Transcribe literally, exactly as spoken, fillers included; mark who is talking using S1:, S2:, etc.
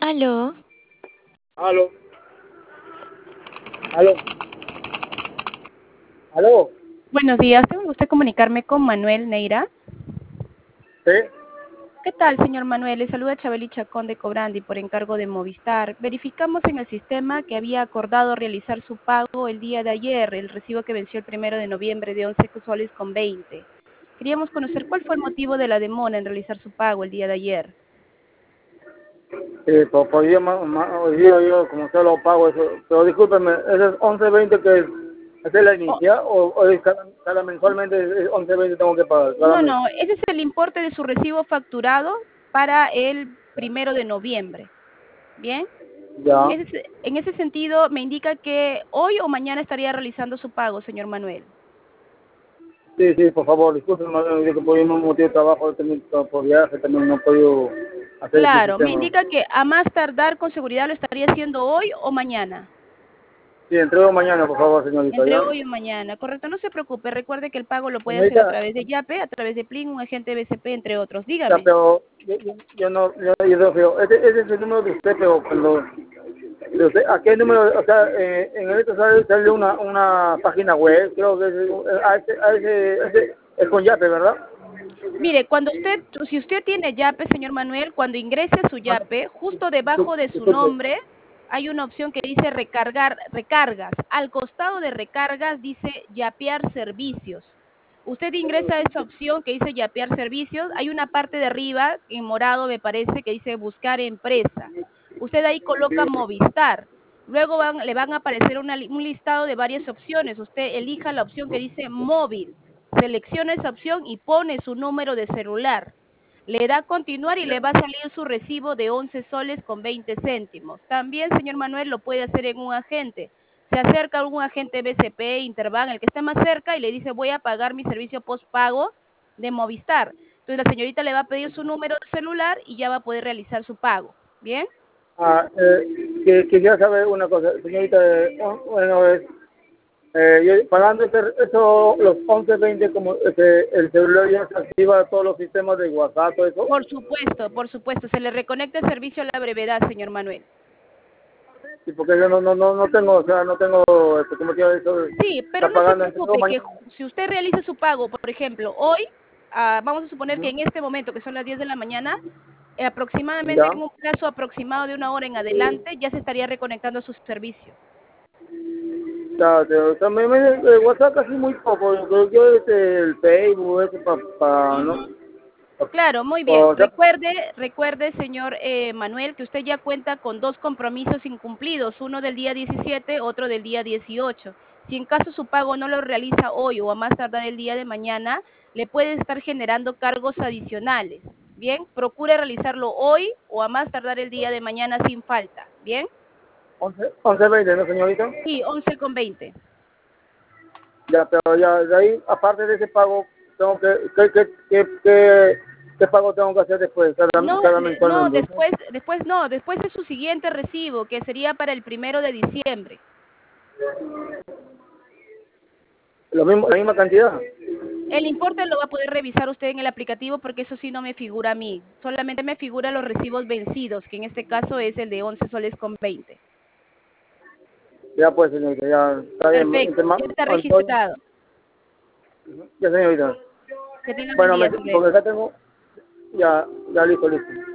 S1: Aló.
S2: Aló. Aló. Aló.
S3: Buenos días, tengo gusto de comunicarme con Manuel Neira.
S2: Sí.
S3: ¿Qué tal, señor Manuel? Le saluda Chabeli Chacón de Cobrandi por encargo de Movistar. Verificamos en el sistema que había acordado realizar su pago el día de ayer, el recibo que venció el primero de noviembre de once soles con veinte. Queríamos conocer cuál fue el motivo de la demora en realizar su pago el día de ayer.
S2: Sí, pues hoy día, ma- ma- hoy día yo como se lo pago eso. Pero discúlpeme, ¿ese es once veinte que es, esa es la
S3: Oh,
S2: inicia o, o es cada, cada mensualmente es once veinte tengo que pagar cada
S3: no,
S2: mes?
S3: no, ese es el importe de su recibo facturado para el primero de noviembre. ¿Bien?
S2: Ya.
S3: Ese- en ese sentido, me indica que hoy o mañana estaría realizando su pago, señor Manuel.
S2: Sí, sí, por favor, discúlpeme, madre, yo que por un motivo de trabajo, también, por viaje, también no he podido hacer ese
S3: Claro, me
S2: sistema.
S3: indica que a más tardar con seguridad lo estaría haciendo hoy o mañana.
S2: Sí, entrego mañana, por favor, señorita,
S3: Entre
S2: ¿ya?
S3: hoy o mañana, correcto, no se preocupe, recuerde que el pago lo puede hacer a
S2: Señorita,
S3: través de Yape, a través de Plin, un agente B C P, entre otros.
S2: ya,
S3: Dígame.
S2: pero yo, yo, yo no, yo, yo no creo, ese, ese es el número de usted, pero cuando, de usted, ¿a qué número? O sea, eh, en el sale, sale una, una página web, creo que es, eh, a ese, a ese, ese, es con Yape, ¿verdad?
S3: Mire, cuando usted, si usted tiene Yape, señor Manuel, cuando ingrese a su
S2: Bueno,
S3: Yape, justo debajo de su
S2: disculpe,
S3: nombre, hay una opción que dice recargar, recargas. Al costado de recargas dice yapear servicios. Usted ingresa a esa opción que dice yapear servicios, hay una parte de arriba, en morado me parece, que dice buscar empresa. Usted ahí coloca Movistar. Luego van, le van a aparecer una li- un listado de varias opciones. Usted elija la opción que dice móvil. Selecciona esa opción y pone su número de celular. Le da a continuar y le va a salir su recibo de once soles con veinte céntimos. También, señor Manuel, lo puede hacer en un agente. Se acerca a algún agente B C P, Interbank, el que esté más cerca, y le dice, voy a pagar mi servicio postpago de Movistar. Entonces la señorita le va a pedir su número de celular y ya va a poder realizar su pago. ¿Bien?
S2: ah, eh, que, quisiera saber una cosa, señorita, eh, oh, bueno, es, eh, yo, pagando ese, eso, los once veinte, como ese, el celular ya se activa todos los sistemas de WhatsApp, todo eso.
S3: Por supuesto, por supuesto. Se le reconecta el servicio a la brevedad, señor Manuel.
S2: Sí, porque yo no, no, no, no tengo, o sea, no tengo, este, ¿cómo se llama eso?
S3: Sí, pero
S2: Está
S3: no se
S2: pagando entre todo
S3: preocupe, que
S2: mañana.
S3: ju- si usted realiza su pago, por ejemplo, hoy, ah, vamos a suponer que en este momento, que son las diez de la mañana, eh, aproximadamente
S2: Ya,
S3: en un plazo aproximado de una hora en adelante, ya se estaría reconectando a su servicio.
S2: ya, o sea, me, me, eh, WhatsApp casi muy poco, yo, yo este, el Facebook, eso para, pa, ¿no?
S3: Ujú. Claro, muy bien.
S2: O sea,
S3: Recuerde, recuerde, señor eh, Manuel, que usted ya cuenta con dos compromisos incumplidos, uno del día diecisiete, otro del día dieciocho. Si en caso su pago no lo realiza hoy o a más tardar el día de mañana, le puede estar generando cargos adicionales. Bien, procure realizarlo hoy o a más tardar el día de mañana sin falta. Bien,
S2: once, once veinte, ¿no, señorita?
S3: sí, once con veinte.
S2: Ya, pero ya, de ahí, aparte de ese pago, tengo que, ¿qué, qué, qué, qué, qué pago tengo que hacer después, cada,
S3: No,
S2: cada
S3: de- no,
S2: mensualmente?
S3: después, después no, después de su siguiente recibo, que sería para el primero de diciembre.
S2: ¿Lo mismo, la misma cantidad?
S3: El importe lo va a poder revisar usted en el aplicativo porque eso sí no me figura a mí. Solamente me figura los recibos vencidos, que en este caso es el de once soles con veinte.
S2: Ya pues, señorita, ya, está bien,
S3: Perfecto,
S2: entre ma-
S3: ya está
S2: Antonio,
S3: registrado.
S2: ya, señorita.
S3: Que tenga buen
S2: Bueno,
S3: día,
S2: me,
S3: hasta
S2: porque
S3: luego.
S2: acá tengo, ya, ya listo, listo.